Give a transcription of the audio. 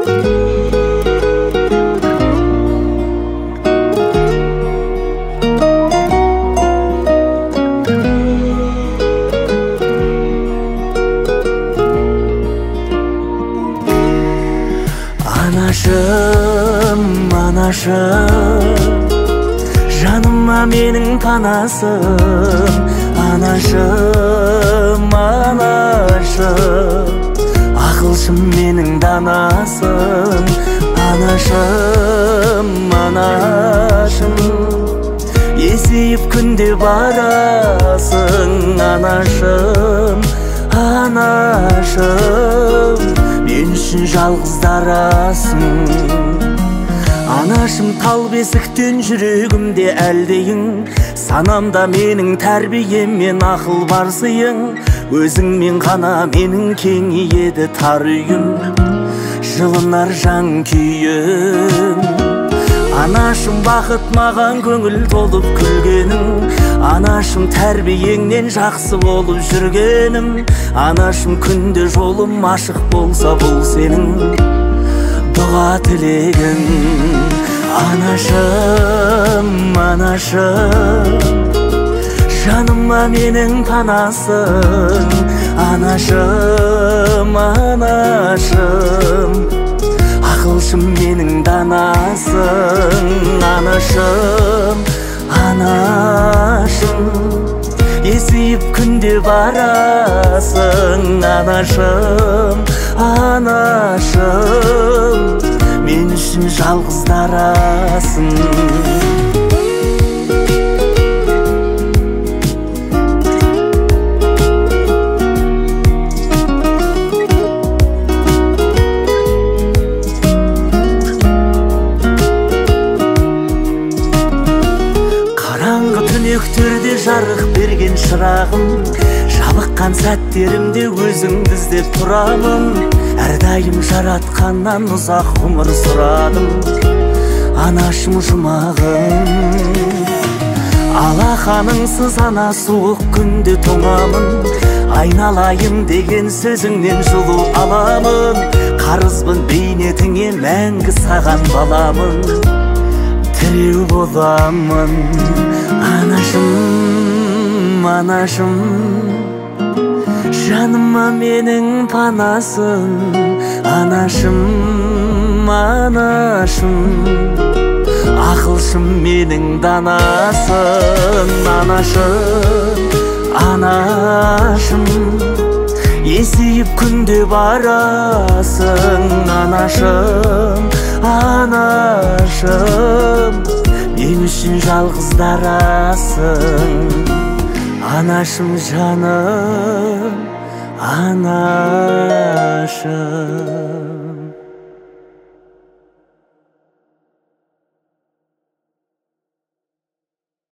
Анашым, анашым, жаныма менің панасым. Анашым, анашым, ақылшым менің данасым. Анашым, анашым, есейіп күнде барасың. Анашым, анашым, мен үшін жалғыз дарасың. Анашым, тал бесіктен жүрегімде әлдейің, санамда менің тәрбиеммен ақыл барсыйың. Өзіңмен ғана менің кеңейеді тар үйім, жылынар жан күйім. Анашым, бақыт маған көңіл толып күлгенің. Анашым, тәрбиеңнен жақсы болып жүргенім. Анашым, күнде жолым ашық болса бұл сенің дұға тілегің. Анашым, анашым, жаныма менің панасың. Анашым, анашым, ақылшым менің данасың. Анашым, анашым, есейіп күнде барасың. Анашым, анашым, мен үшін жалғыз дарасың. Түнектерде жарық берген шырағым, жабыққан сәттерімде өзіңді іздеп тұрамын. Әрдайым жаратқаннан ұзақ ғұмыр сұрадым. Анашым, жұмағым, алақаныңсыз ана суық күнде тоңамын. Айналайын деген сөзіңнен жылу аламын. Қарызбын бейнетіңе мәңгі саған баламын, тіреу боламын. Анашым, анашым, жаныма менің панасың. Анашым, анашым, ақылшым менің данасың. Анашым, анашым, есейіп күнде барасың. Анашым, анашым, мен үшін жалғыз дарасың. Анашым, жаным, анашым.